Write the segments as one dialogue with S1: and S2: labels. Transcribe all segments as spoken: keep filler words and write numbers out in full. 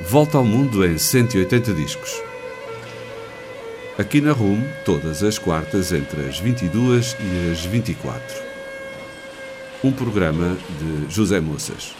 S1: Volta ao Mundo em cento e oitenta discos. Aqui na R U M, todas as quartas entre as vinte e duas e as vinte e quatro. Um programa de José Moças.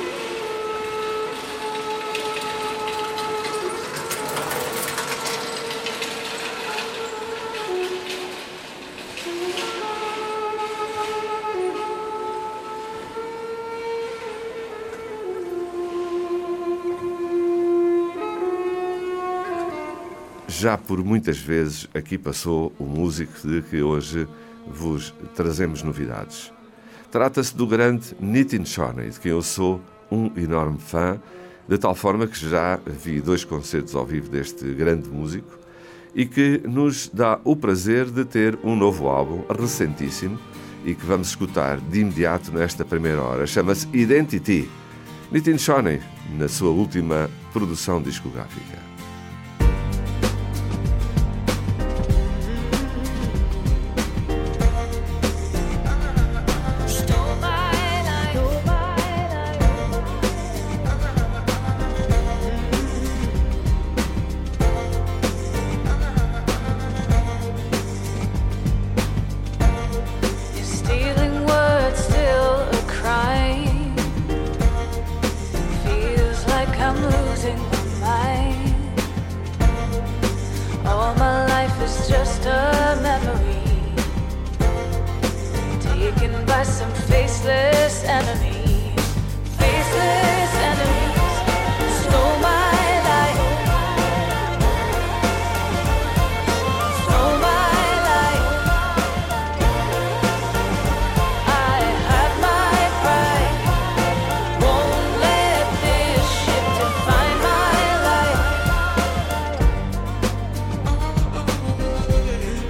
S1: Já por muitas vezes aqui passou o músico de que hoje vos trazemos novidades. Trata-se do grande Nitin Sawhney, de quem eu sou um enorme fã, de tal forma que já vi dois concertos ao vivo deste grande músico e que nos dá o prazer de ter um novo álbum recentíssimo e que vamos escutar de imediato nesta primeira hora. Chama-se Identity. Nitin Sawhney, na sua última produção discográfica.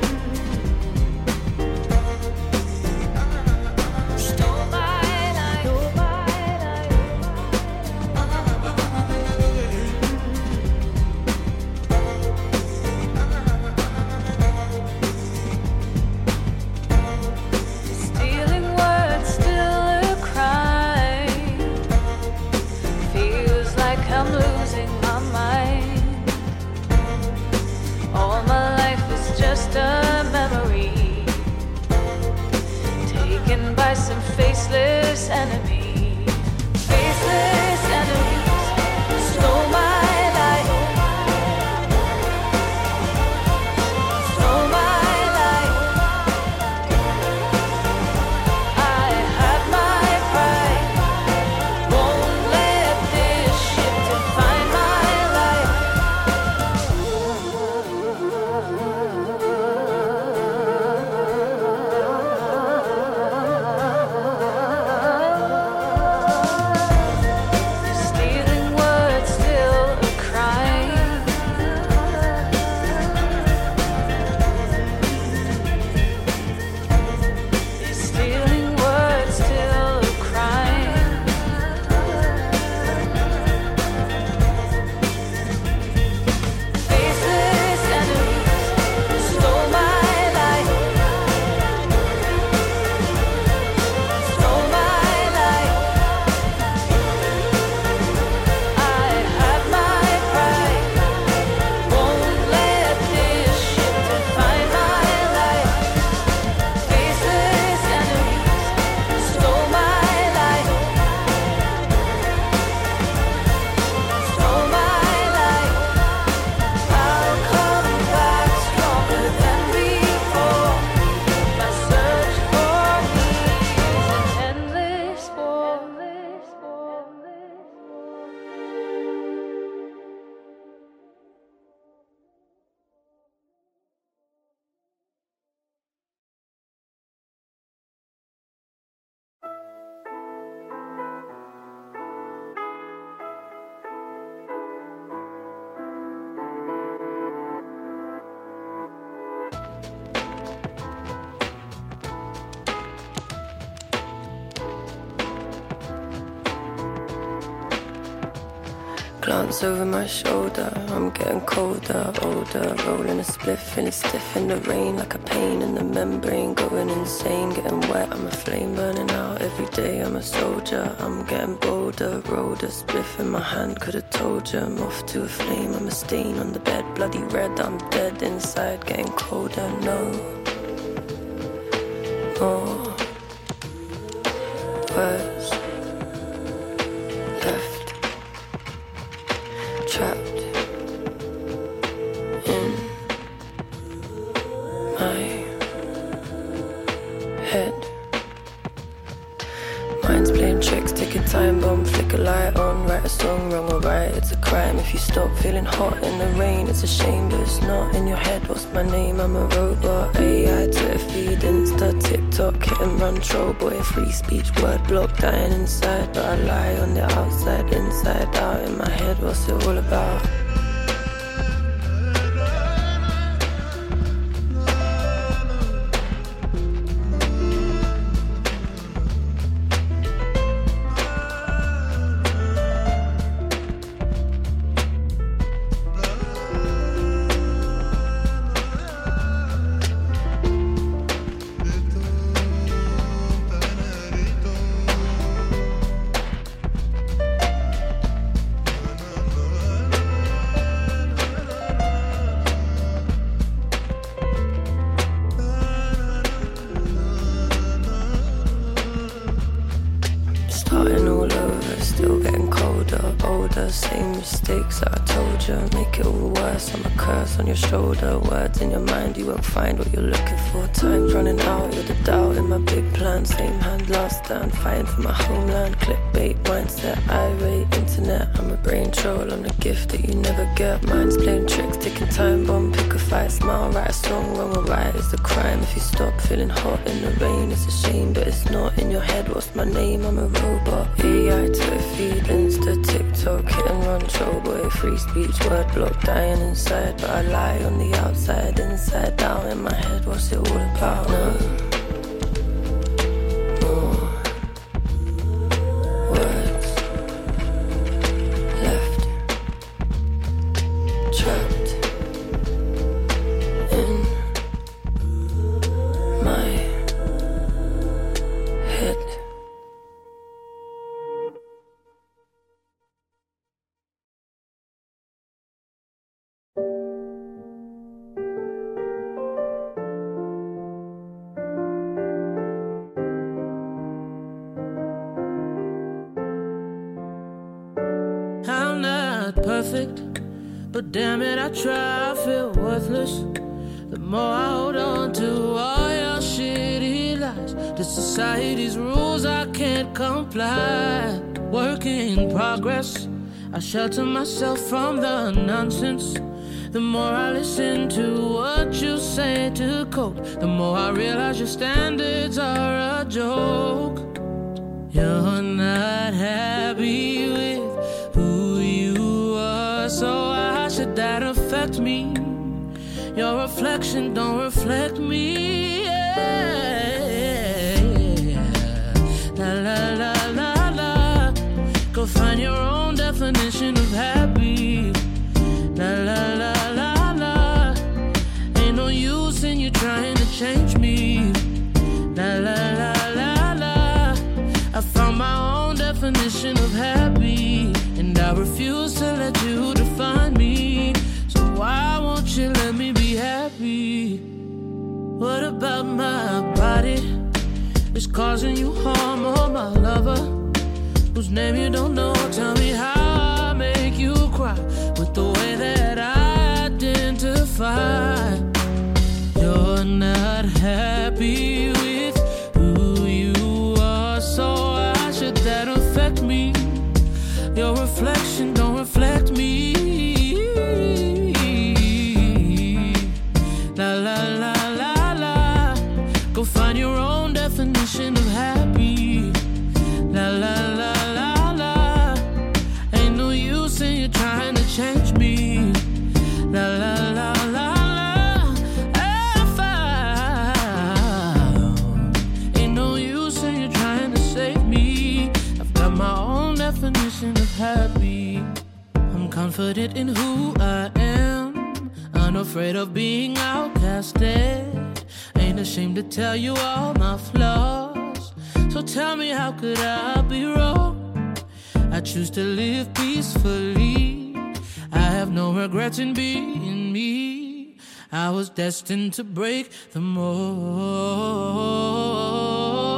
S2: Stole my life. Glance over my shoulder, I'm getting colder, older. Rolling a spliff, feeling stiff in the rain, like a pain in the membrane. Going insane, getting wet, I'm a flame burning out. Every day I'm a soldier, I'm getting bolder. Rolled a spliff in my hand, could've told you I'm off to a flame. I'm a stain on the bed, bloody red, I'm dead inside, getting colder. No more words left, trapped in my head. Mind's playing tricks, ticking time bomb, flick a light on, write a song, wrong or right, it's a crime. If you stop feeling hot in the rain, it's a shame, but it's not in your head. What's my name? I'm a robot. A I, Twitter feed, Insta, TikTok, hit and run, troll boy, free speech, word block, dying inside, but I lie on the outside, inside out, in my head, what's it all about? Same mistakes that I told you, make it all worse. I'm a curse on your shoulder, words in your mind, you won't find what you're looking for. Time's running out, you're the doubt in my big plan. Same hand, last stand, fighting for my homeland. Clickbait, mindset, irate, internet. I'm a brain troll, I'm the gift that you never get. Mind's playing tricks, ticking time bomb, pick a fight, smile, write a song, wrong or right is the crime. If you stop feeling hot in the rain, it's a shame, but it's not in your head. What's my name? I'm a robot. A I, Twitter feed, Insta, TikTok, hit and run, troll boy, free speech, word block, dying inside, but I lie on the outside, inside out, in my head, what's it all about? No more words left, trapped in my head.
S3: Perfect, but damn it, I try, I feel worthless. The more I hold on to all your shitty lies, to society's rules I can't comply. Work in progress, I shelter myself from the nonsense. The more I listen to what you say to cope, the more I realize your standards are a joke. You're not happy with who you are, so why should that affect me? Your reflection don't reflect me. Yeah. La la la la la. Go find your own definition of happy. La la la la la. Ain't no use in you trying to change me. La la la la la. I found my own definition of happy, and I refuse to let you define me. So why won't you let me be happy? What about my body? It's causing you harm, or my lover, whose name you don't know? Tell me how I make you cry with the way that I identify. You're not happy with who you are, so why should that affect me? Your reflection don't reflect me. La la la la la. Go find your own definition of happy. La la la la la. Ain't no use in you trying to change me. La la la la la. I found ain't no use in you trying to save me. I've got my own definition of happy. I'm I'm confident in who I am, unafraid of being outcasted. Ain't ashamed to tell you all my flaws. So tell me, how could I be wrong? I choose to live peacefully. I have no regrets in being me. I was destined to break the mold.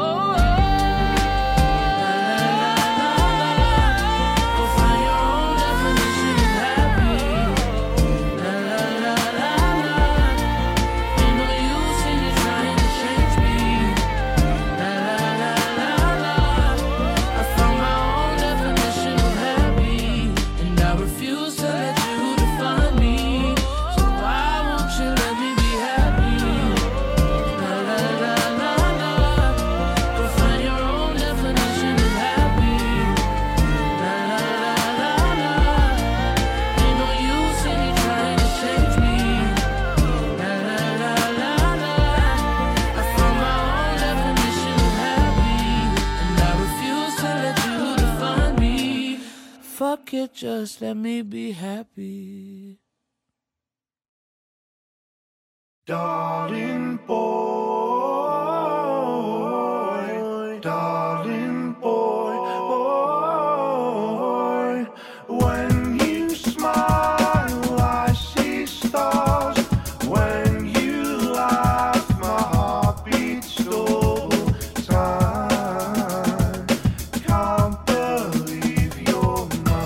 S3: Fuck it, just let me be happy.
S4: Darling boy, darling boy, boy, when you smile I see stars, when you laugh my heart beats double time, can't believe you're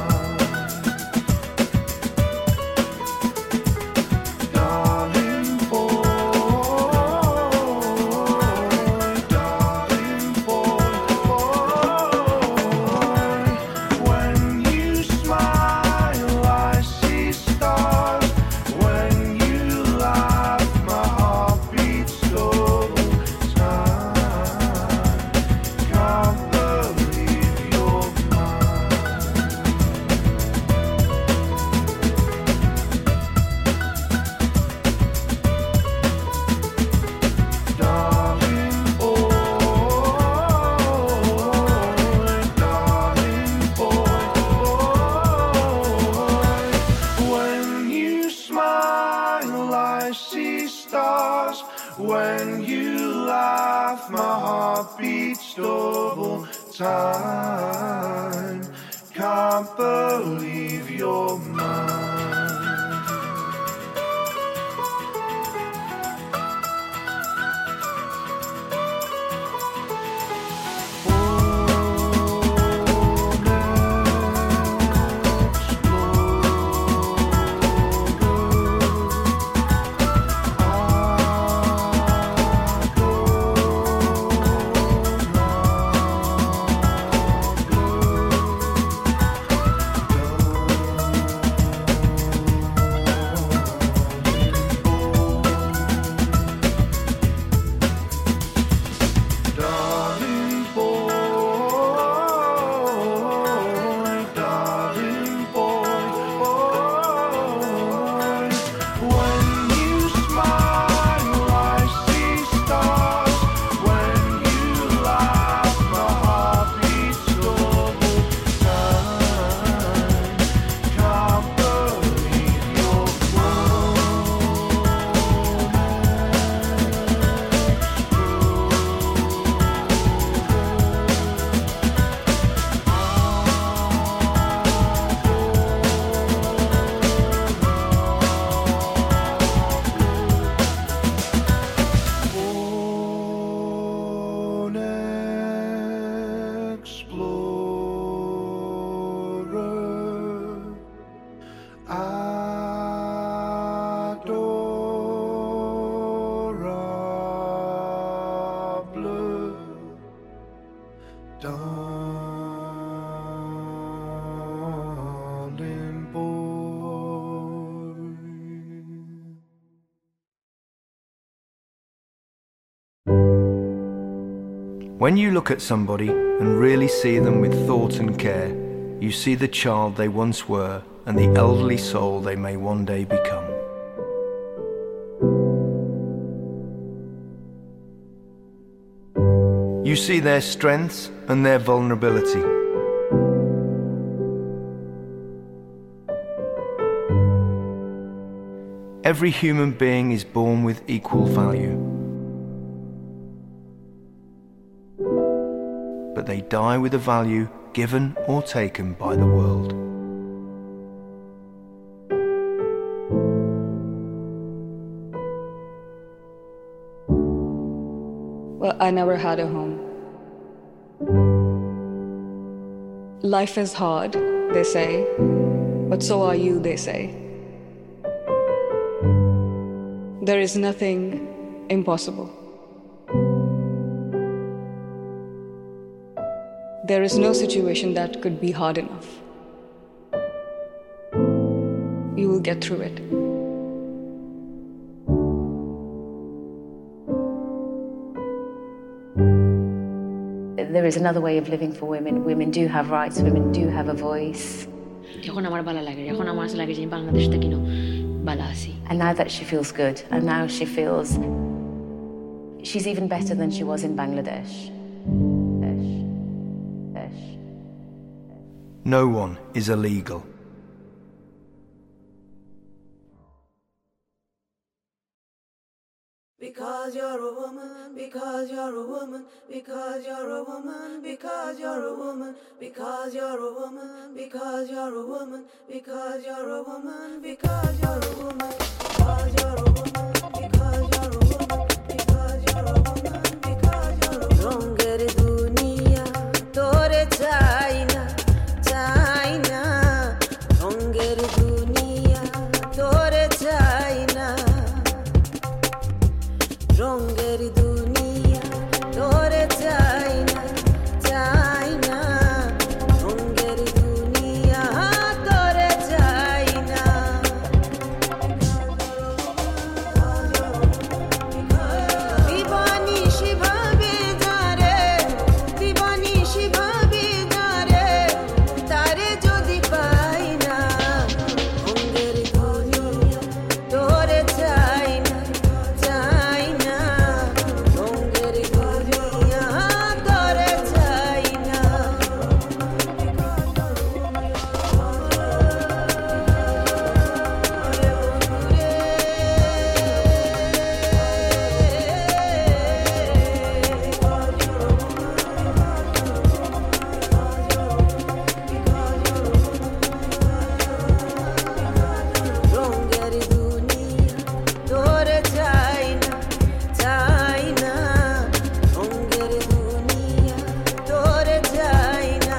S4: when you laugh, my heart beats double time. Can't believe you're mine.
S5: When you look at somebody and really see them with thought and care, you see the child they once were and the elderly soul they may one day become. You see their strengths and their vulnerability. every human being is born with equal value. But they die with a value given or taken by the world.
S6: Well, I never had a home. Life is hard, they say, but so are you, they say. There is nothing impossible. There is no situation that could be hard enough. You will get through it.
S7: There is another way of living for women. Women do have rights, women do have a voice. And now that she feels good, and now she feels she's even better than she was in Bangladesh.
S5: No one is illegal.
S8: Because you're a woman, because you're a woman, because you're a woman, because you're a woman, because you're a woman, because you're a woman, because you're a woman, because you're a woman, because you're a woman, because you're a woman, because you're a woman, because you're a woman. Longer dunia, tore China, China. Longer dunia, tore China. Longer dunia, tore China, China. Longer dunia, tore China. Divani Shiva Bidare, Divani Shiva Bidare, Tare Jodi Paina. Longer dunia, tore China, China. Longer dunia, tore China. Longer dunia, tore China, China. Longer dunia, tore China.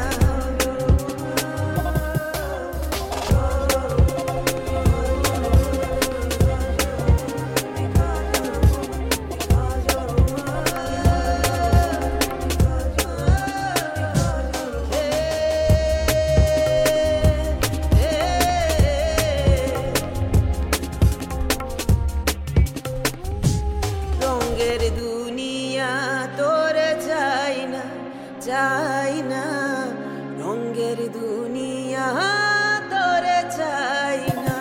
S8: Longer dunia, tore China, China. Longer dunia, tore China.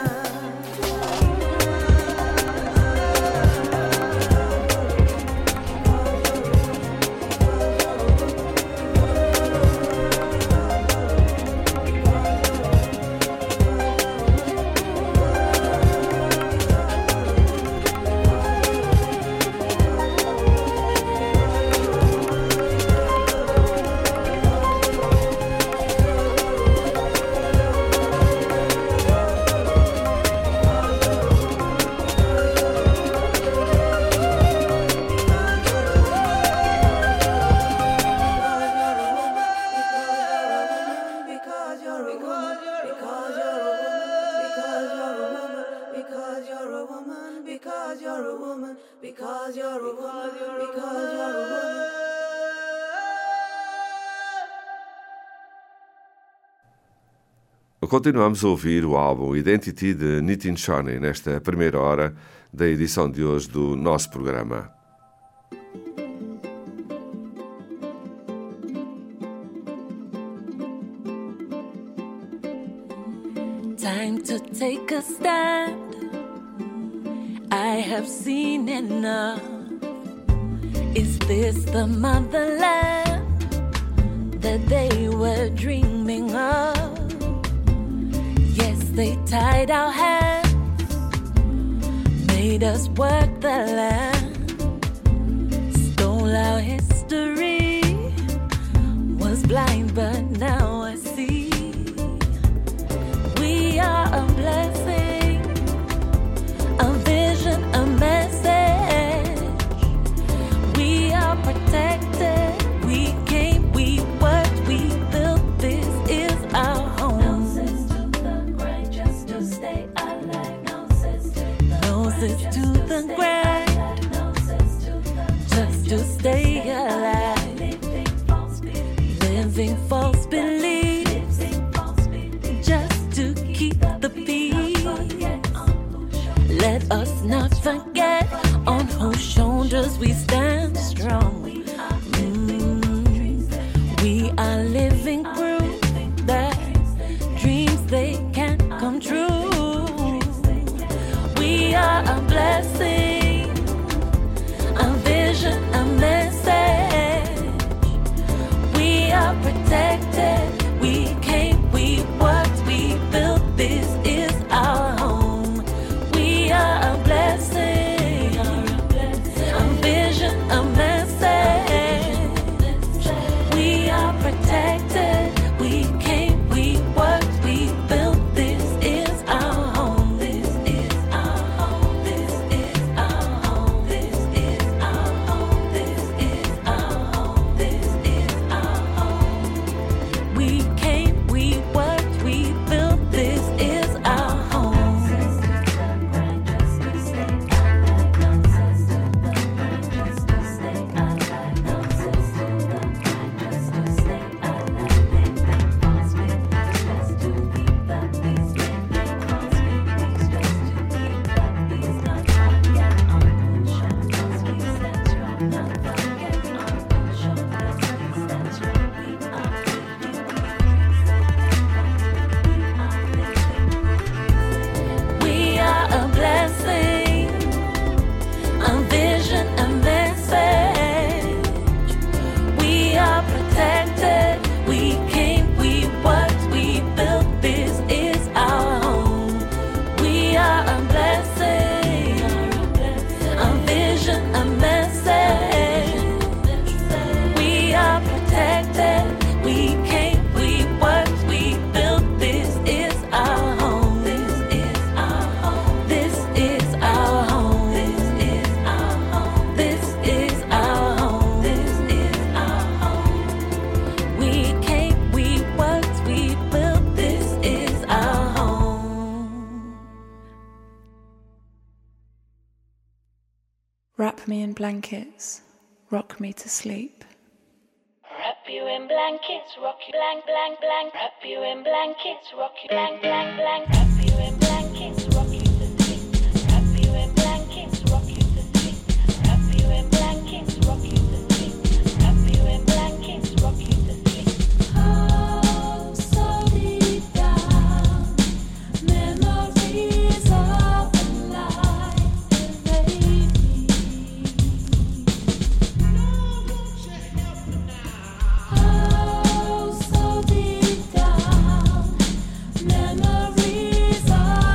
S8: Because you're a woman, because you're a woman, because you're a woman, because you're a woman, because you're a woman, because you're a woman, because you're a woman.
S1: Continuamos a ouvir o álbum Identity de Nitin Shoney nesta primeira hora da edição de hoje do nosso programa.
S9: Time to take a stand. I have seen enough. Is this the motherland that they were dreaming of? Yes, they tied our hands, made us work the land, stole our history, was blind but now I see. We are a blessing, a vision, a message. We are protected, we came, we worked, we built, this is our home. Noses to the grind just to stay alive. Noses to the Noses to the grind just to stay alive. Living false beliefs just to keep the peace. Let us not forget on whose shoulders we stand strong. Mm, we are living proof that dreams they can come true. We are a blessing, a vision, a message. We are protected, we came, we worked, we built, this is our home. We are a blessing, a vision, a message. We are protected, we came, we worked, we built, this is our home. This is our home, this is our home, this is our home, this is our home, this is our home. We came, we worked, we built, this is our home. We are a blessing, a vision, a message. We are protected, we came, we worked, we built, this is our home. We are a blessing, a vision, a message. We are protected, we came, we worked, we built, this is our home. This is our home. This is our home. This is our home. This is our home. This is our home. We came, we worked, we built, this is our home.
S10: Wrap me in blankets, rock me to sleep.
S9: Wrap you in blankets, rock you blank, blank, blank. Wrap you in blankets, rock you blank, blank, blank. Wrap you in blankets, rock you to sleep. Wrap you in blankets, rock you to sleep. Wrap you in blankets, rock you to sleep. Wrap you in blankets, rock you to sleep. Oh, so deep down, memories of the life evade me. Oh, so deep down, memories of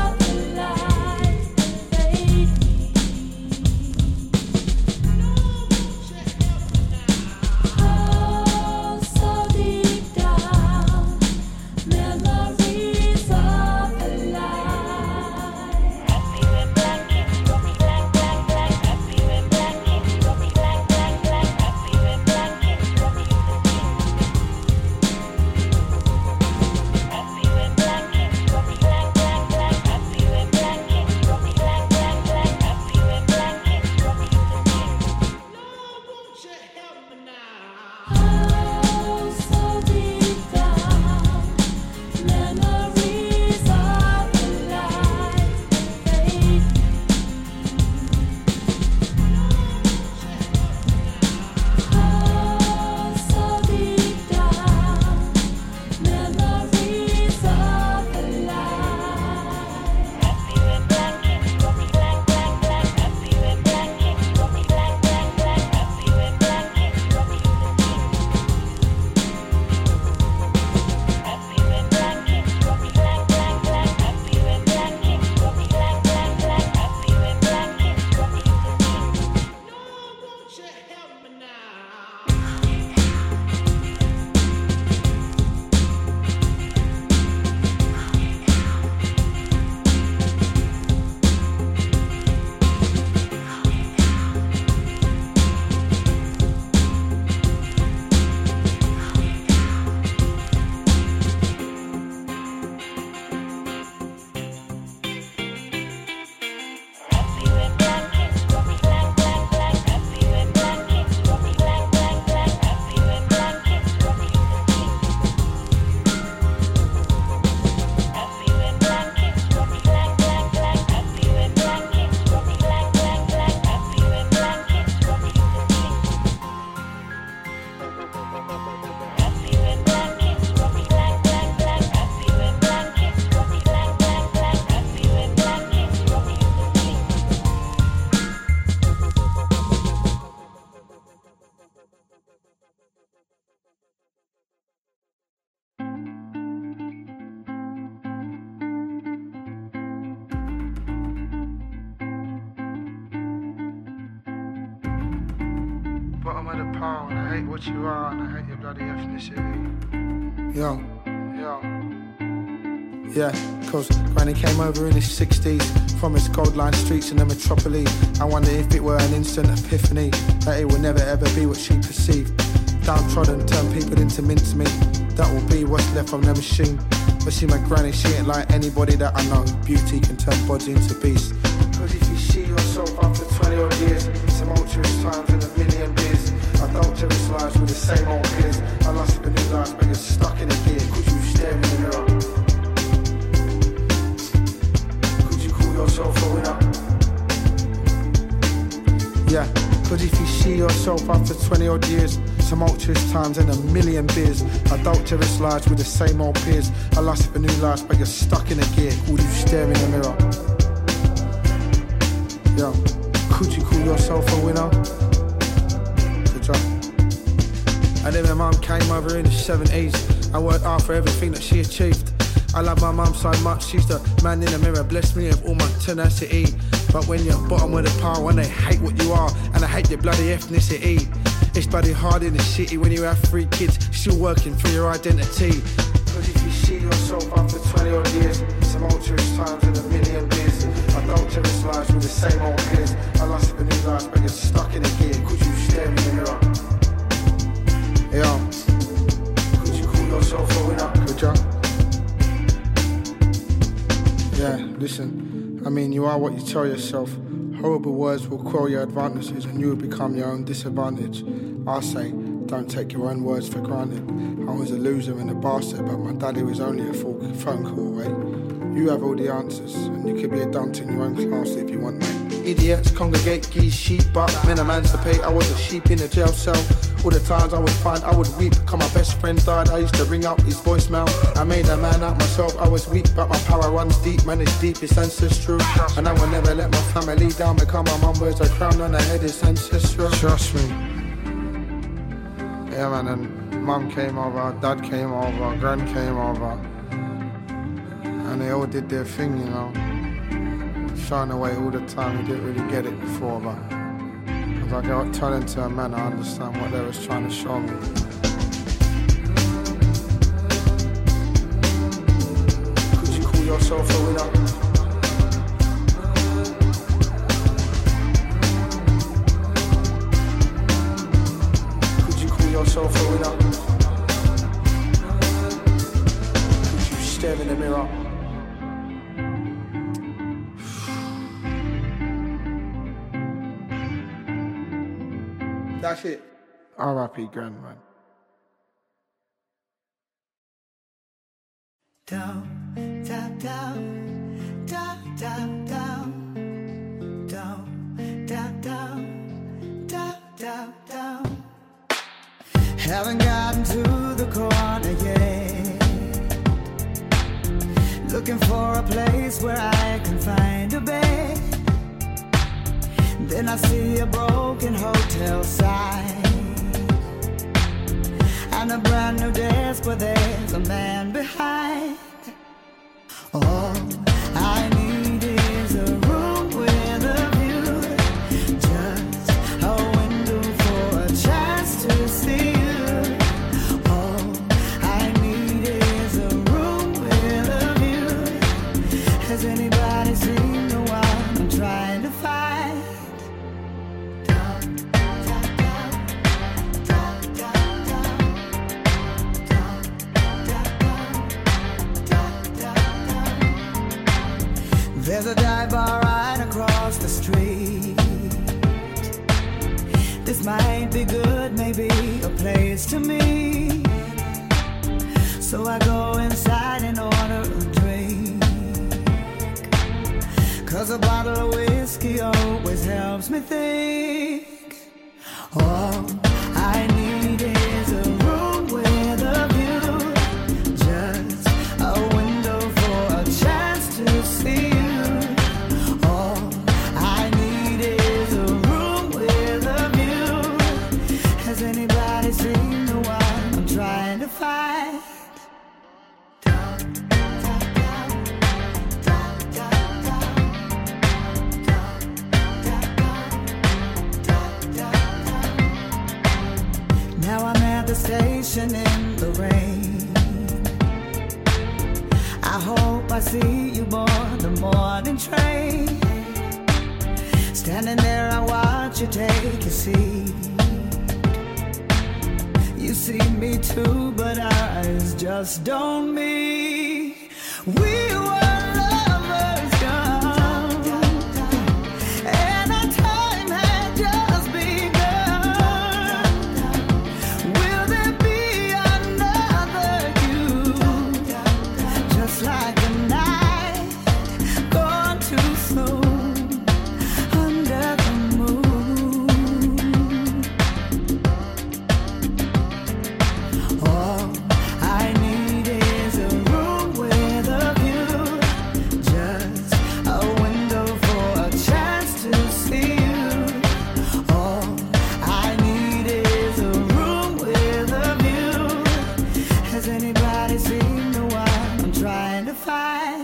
S11: bottom of the pile, and I hate what you are, and I hate your bloody ethnicity. Yo, yo. Yeah, cause Granny came over in the sixties from its gold line streets in the metropole. I wonder if it were an instant epiphany that it would never ever be what she perceived. Downtrodden, turn people into mincemeat. That will be what's left from the machine. But see, my granny, she ain't like anybody that I know. Beauty can turn bodies into beasts. Cause if you see yourself after twenty odd years, tumultuous times and a million beers, adulterous lives with the same old peers. I lost a new life, but you're stuck in a gear. Could you stare in the mirror? Could you call yourself a winner? Yeah, cause if you see yourself after twenty odd years, tumultuous times and a million beers, adulterous lives with the same old peers. I lost for new lives, but you're stuck in a gear. Could you stare in the mirror? Yo, could you call yourself a winner? Good job. And then my mum came over in the seventies. I worked hard for everything that she achieved. I love my mum so much, she's the man in the mirror, blessed me with all my tenacity. But when you're bottom of the pile, when they hate what you are, and I hate your bloody ethnicity. It's bloody hard in the city when you have three kids, still working for your identity. Cause if you see yourself after twenty odd years, tumultuous times and a million beers, adulterous lives with the same old peers. I lost for new lives, but you're stuck in a gear. Could you stare in the mirror? Yeah. Could you call yourself a winner? Could you? Yeah, listen, I mean, you are what you tell yourself. Horrible words will quell your advantages and you will become your own disadvantage. I say, don't take your own words for granted. I was a loser and a bastard, but my daddy was only a phone call away. You have all the answers, and you could be a dunt in your own class if you want, mate. Idiots congregate, geese, sheep, but men emancipate. I was a sheep in a jail cell. All the times I would find, I would weep, cause my best friend died. I used to ring up his voicemail. I made a man out myself, I was weak, but my power runs deep, man, it's deep, it's ancestral. And I will never let my family down, because my mum wears a crown on her head, it's ancestral. Trust me. Yeah, man, and mum came over, dad came over, gran came over. And they all did their thing, you know. Shine away all the time, we didn't really get it before, but if I got telling to a man, I understand what they was trying to show me. Could you call yourself a winner? Could you call yourself a winner? Could you stare in the mirror? That's it. R I P Grandman.
S12: Down, down, down, down, down, down, down, down, down, down, down, down. Haven't gotten to the corner yet. Looking for a place where I can find a bed. Then I see a broken hotel sign and a brand new desk where there's a man behind. All I need is a room with a view, just a window for a chance to see you. All I need is a room with a view. Has anybody seen the one I'm trying to find? There's a dive bar right across the street. This might be good, maybe a place to meet. So I go inside and order a drink, cause a bottle of whiskey always helps me think. All I need is a room with a view, just a window for a chance to see you. Has anybody seen the one I'm trying to find? conversation in the rain. I hope I see you board the morning train. Standing there, I watch you take a seat. You see me too, but eyes just don't meet. We were lovers young, and our time had just begun. Will there be another you? Just like the night gone too soon under the moon. All I need is a room with a view, just a window for a chance to see you. All I need is a room with a view. Has anybody seen the one I'm trying to find?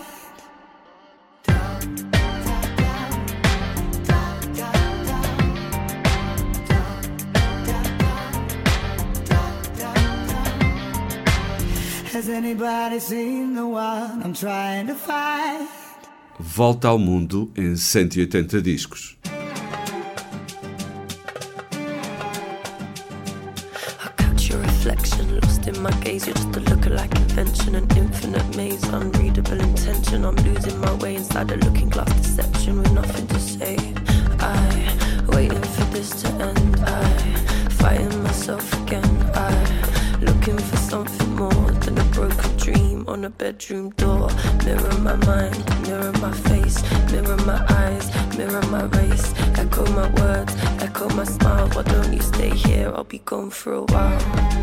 S12: Has anybody seen the one I'm trying to find?
S1: Volta ao Mundo em cento e oitenta discos.
S2: Catch your reflection, lost in my gaze. You're just a lookalike invention, an infinite maze, unreadable intention. I'm losing my way inside a looking glass deception with nothing to say. I waiting for this to end. I fighting myself again. I looking for something more than a broken dream on a bedroom door. Mirror my mind, mirror my face, mirror my eyes, mirror my race. Echo my words, echo my smile. Why don't you stay here? I'll be gone for a while.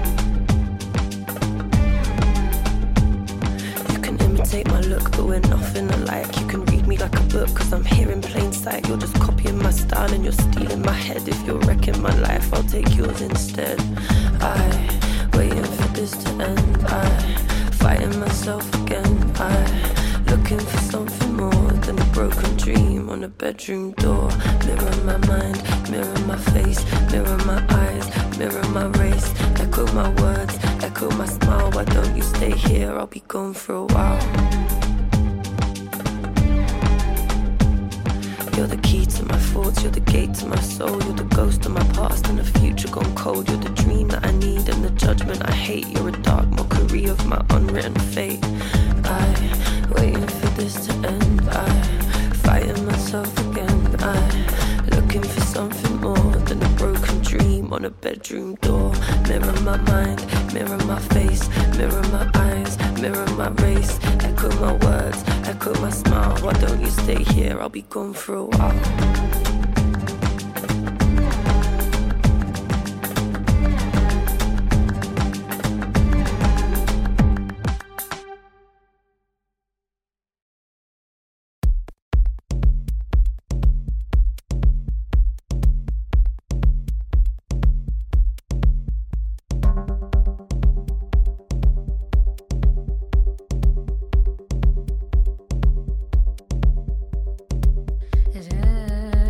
S2: You can imitate my look, but we're nothing alike. You can read me like a book, cause I'm here in plain sight. You're just copying my style and you're stealing my head. If you're wrecking my life, I'll take yours instead. I waiting for this to end. I fighting myself again. I looking for something more than a broken dream on a bedroom door. Mirror my mind, mirror my face, mirror my eyes, mirror my race. Echo my words, echo my smile. Why don't you stay here? I'll be gone for a while. You're the key to my thoughts, you're the gate to my soul. You're the ghost of my past and the future gone cold. You're the dream that I need and the judgment I hate. You're a dark mockery of my unwritten fate. I waiting for this to end. I fighting myself again. I looking for something more than a broken dream on a bedroom door. Mirror my mind, mirror my face, mirror my eyes, mirror my race. Echo my words, echo my smile. Why don't you stay here? I'll be gone for a while.
S13: Yeah.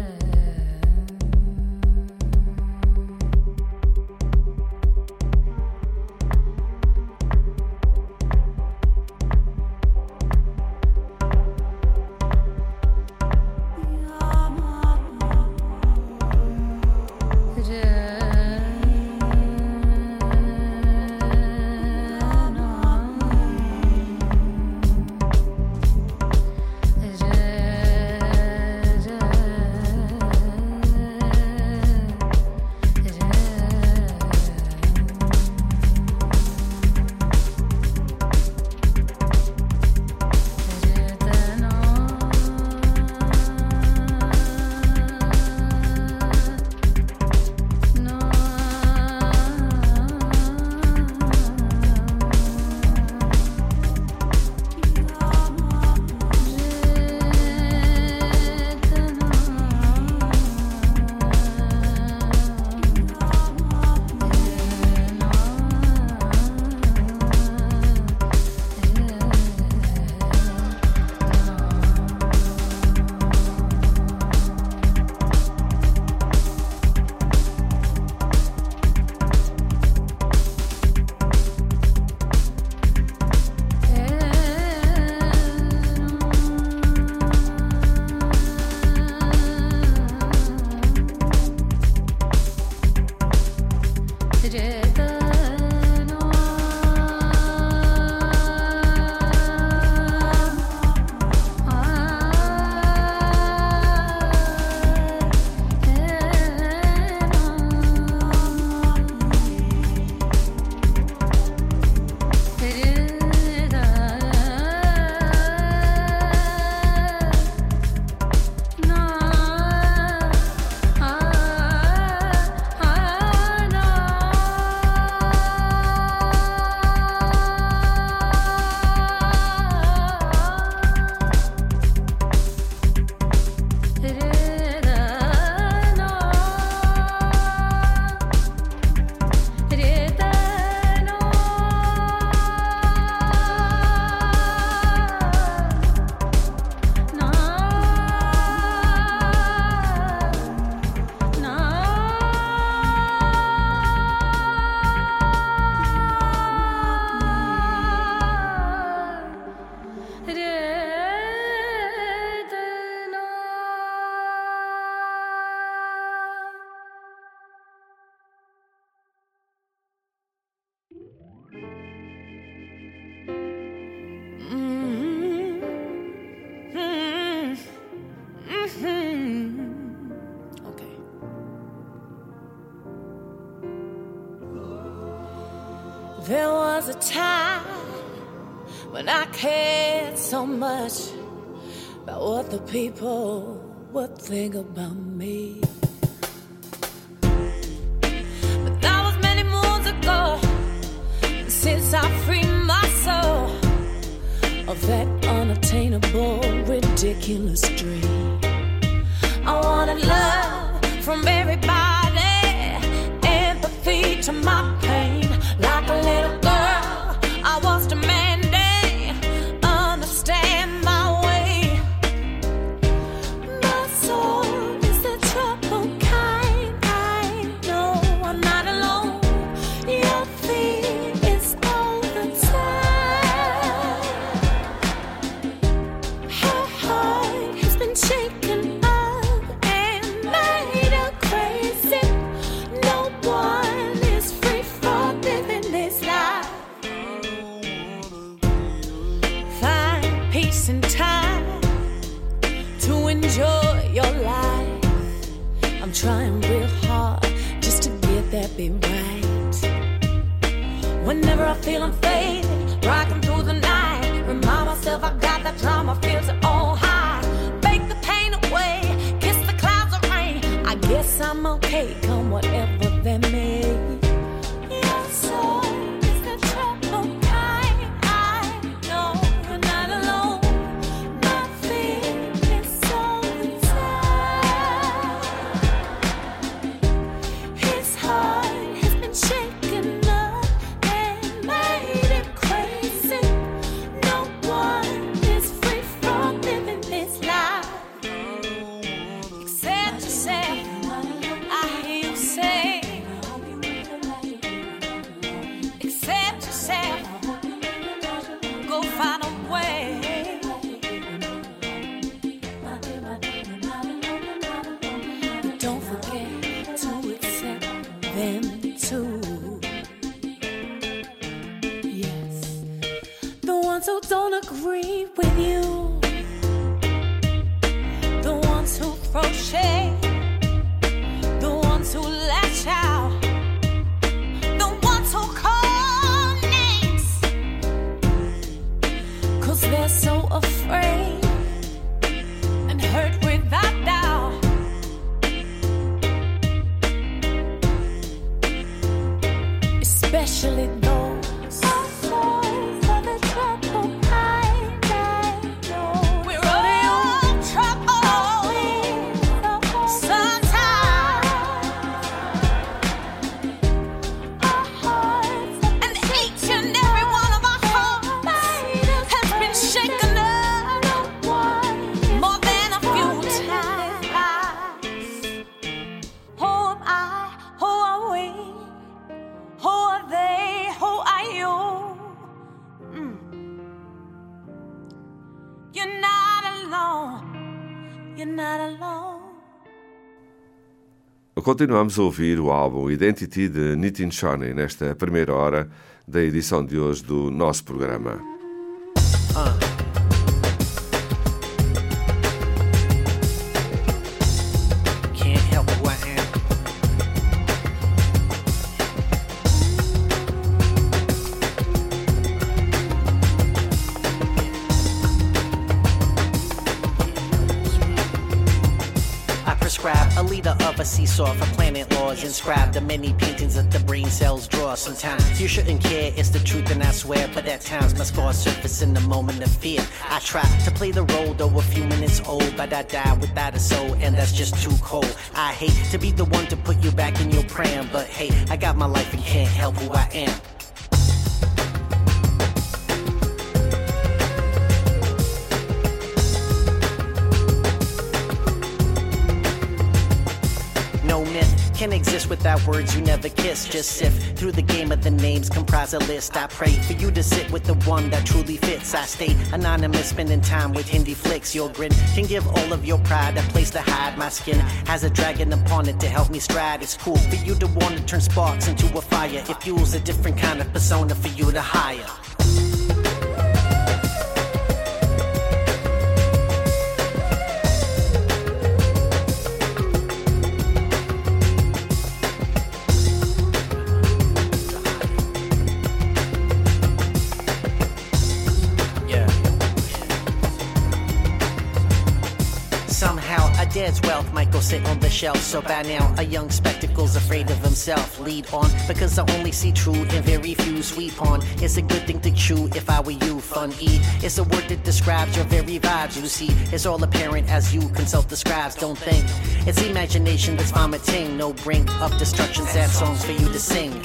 S9: There was a time when I cared so much about what the people would think about me. But that was many moons ago, since I freed my soul of that unattainable, ridiculous dream. I wanted love from everybody, empathy to my pain. Like a little girl, I was demanding, understand my way. My soul is the troubled kind. I know I'm not alone. Your fear is all the time. Her heart has been shaken up and made her crazy. No one is free from living this life. Find peace and time to enjoy your life. I'm trying real hard just to get that bit right. Whenever I feel I'm fading, rocking through the night, remind myself I got that drama, feels it on high. Bake the pain away, kiss the clouds of rain. I guess I'm okay, come whatever that may. Your soul is the troubled kind. I know you're not alone. My fear is all the time. His heart has been shaken up and made him crazy. No one is free from living this life except yourself. I hear you say, accept yourself. Go find a way. But don't forget to accept them too. Yes, the ones who don't agree with you, the ones who throw shade, the ones who lash out, the ones who call names, 'cause they're so afraid and hurt without doubt. Especially those souls of the troubled kind. I know we're all troubled sometimes. Our hearts, and each and every one of our hearts has been shaken up more than a few times. Who am I? Who are we? Who are they? Who are you? Mm. You're not alone. You're not alone.
S1: Continuamos a ouvir o álbum Identity de Nitin Shoney nesta primeira hora da edição de hoje do nosso programa.
S13: Uh.
S14: A leader of a seesaw for planet laws, inscribed the many paintings that the brain cells draw. Sometimes you shouldn't care, it's the truth and I swear, but at times my scars surface in the moment of fear. I try to play the role though a few minutes old, but I die without a soul and that's just too cold. I hate to be the one to put you back in your pram, but hey, I got my life and can't help who I am. Can exist without words you never kiss. Just sift through the game of the names, comprise a list. I pray for you to sit with the one that truly fits. I stay anonymous, spending time with Hindi flicks. Your grin can give all of your pride a place to hide. My skin has a dragon upon it to help me stride. It's cool for you to want to turn sparks into a fire. It fuels a different kind of persona for you to hire. Dad's wealth might go sit on the shelf. So by now a young spectacle's afraid of himself. Lead on, because I only see true and very few sweet porn. It's a good thing to chew if I were you. Fun E, it's a word that describes your very vibes. You see, it's all apparent as you consult the scribes. Don't think it's imagination that's vomiting. No brink of destruction, sad songs for you to sing.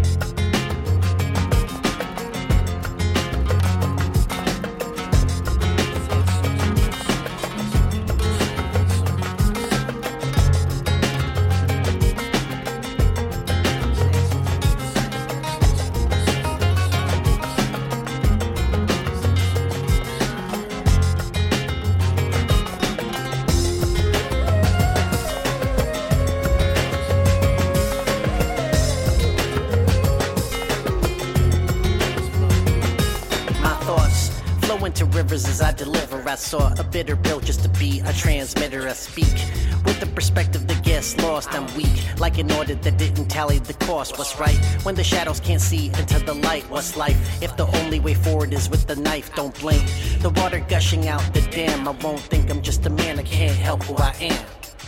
S14: As I deliver, I saw a bitter pill just to be a transmitter. I speak with the perspective that gets lost. I'm weak, like an order that didn't tally the cost. What's right when the shadows can't see into the light? What's life if the only way forward is with the knife? Don't blink, the water gushing out the dam. I won't think I'm just a man, I can't help who I am.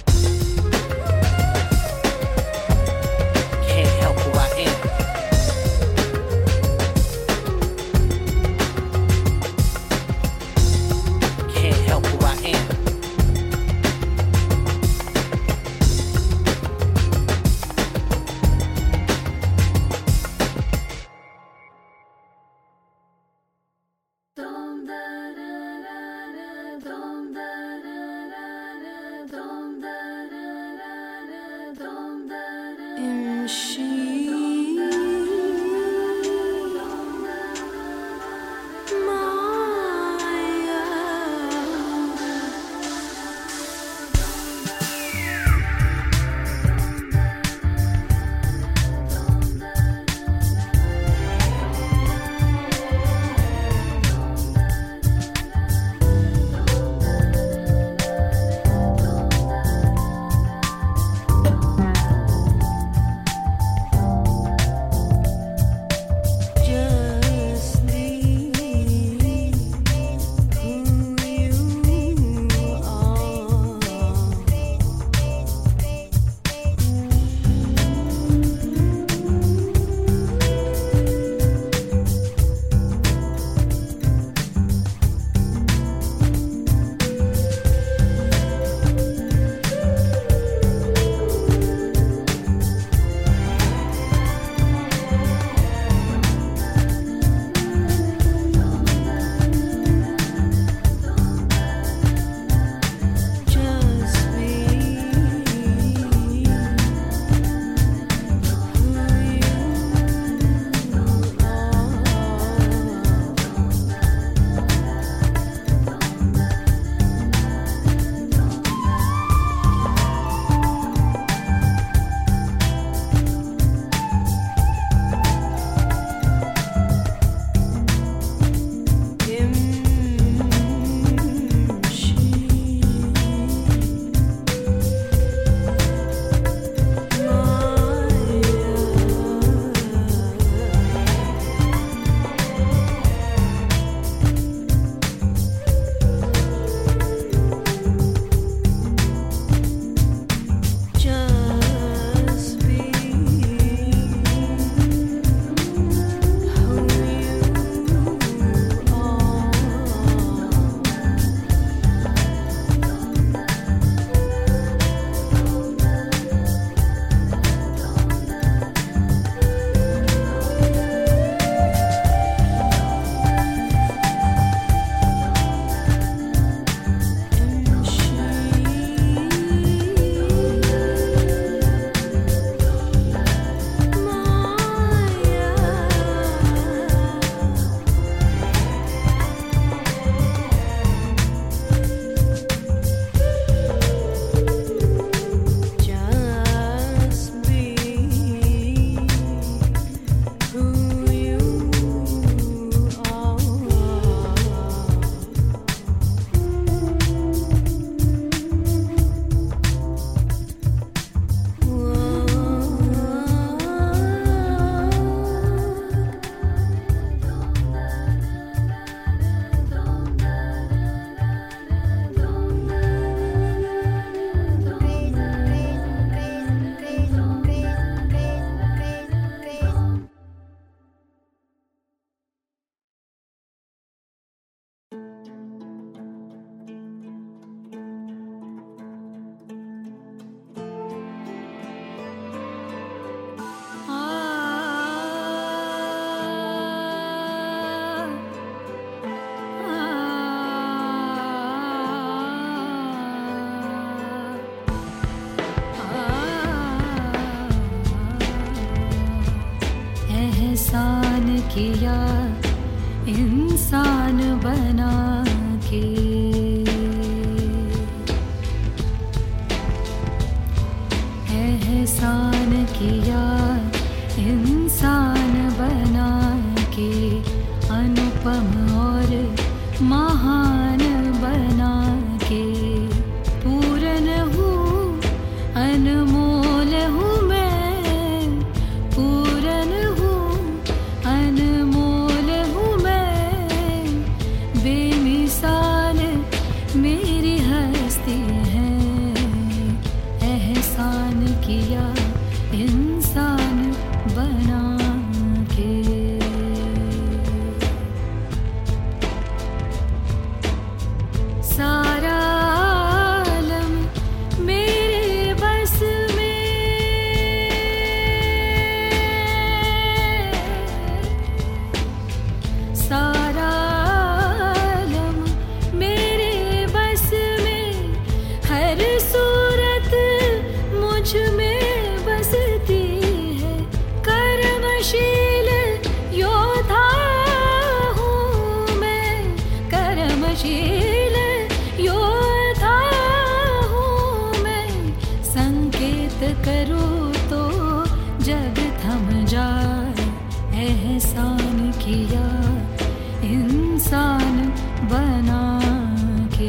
S14: Can't help who I am.
S2: Dum da da da da, dum da da da da, dum
S9: किया इंसान बना के एहसान किया इंसान बना के अनुपम और महान बना के पूर्ण हूँ अनमोल हूँ मैं पूर्ण हूँ अनमोल हूँ मैं बेमिसाल मेरी हस्ती है एहसान किया इंसान बना के सारा आलम मेरे बस में सारा आलम मेरे बस में हर सूरत मुझ में बसती है कर्मशील योद्धा हूँ मैं कर्मशील योद्धा हूँ मैं संकेत करूँ तो जग थम जाए एहसान किया इंसान बना के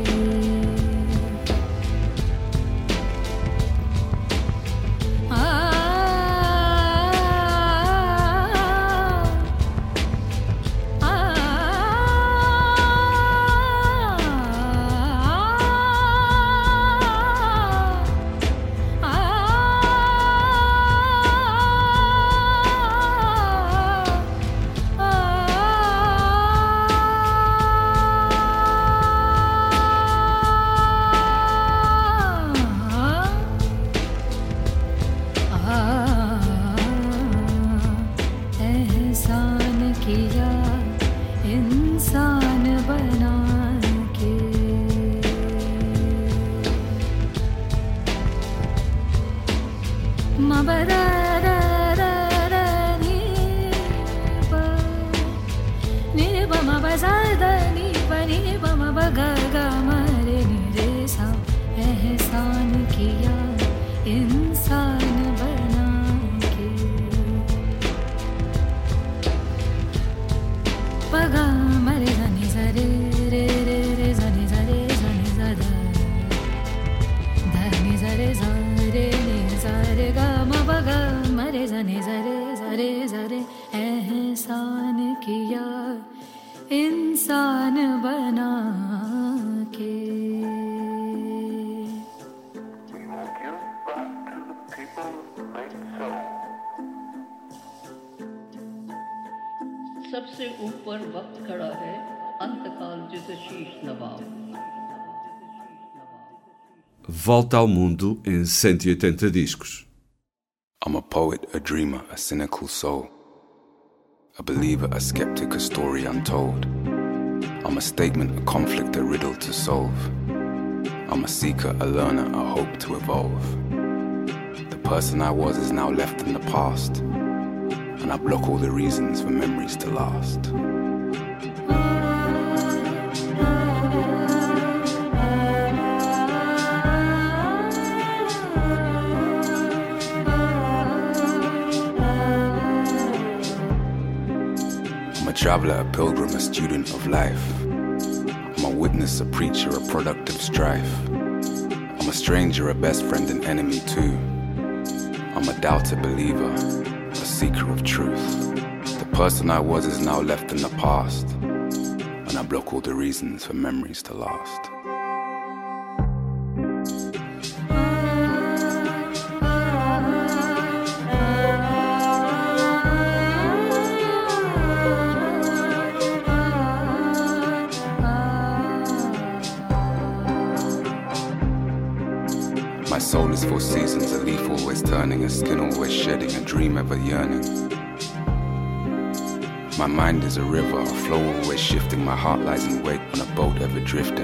S9: एहसान किया इंसान बना के मबरा एहसान किया इंसान बना के पगा मरे जनी जरे रे रे रे जनी जरे जनी जदा धनी जरे जरे ने जरे गा म पगा मरे जनी जरे जरे जरे एहसान किया इंसान बना के
S15: सबसे ऊपर वक्त खड़ा है अंतकाल जिसे शीश नवाब.
S1: Volta ao mundo em cento e oitenta discos.
S16: I'm a poet, a dreamer, a cynical soul. A believer, a skeptic, a story untold. I'm a statement, a conflict, a riddle to solve. I'm a seeker, a learner, a hope to evolve. The person I was is now left in the past, and I block all the reasons for memories to last. I'm a traveler, a pilgrim, a student of life. I'm a witness, a preacher, a product of strife. I'm a stranger, a best friend, an enemy too. I'm a doubter, believer, a seeker of truth. The person I was is now left in the past, and I block all the reasons for memories to last. My soul is for seasons, a leaf always turning, a skin always shedding, a dream ever yearning. My mind is a river, a flow always shifting, my heart lies in wait on a boat ever drifting.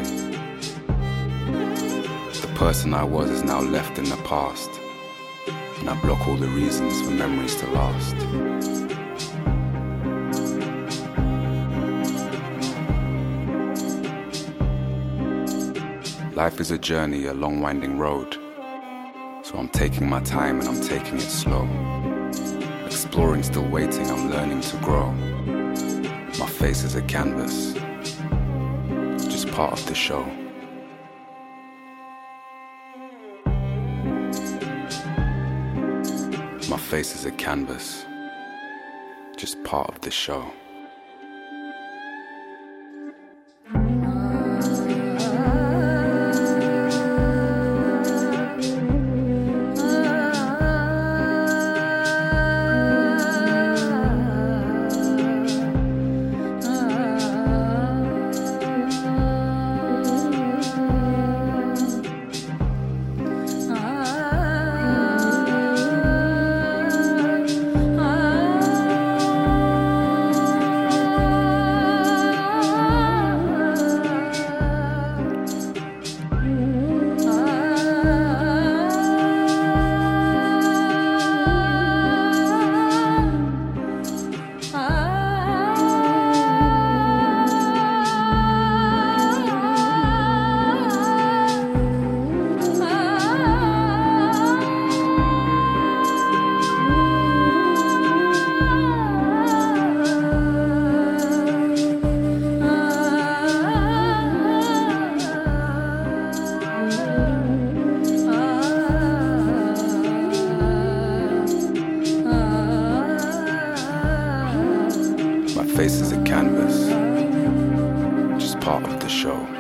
S16: The person I was is now left in the past, and I block all the reasons for memories to last. Life is a journey, a long winding road. So I'm taking my time and I'm taking it slow. Exploring, still waiting, I'm learning to grow. My face is a canvas, just part of the show. My face is a canvas, just part of the show. Face is a canvas, just part of the show.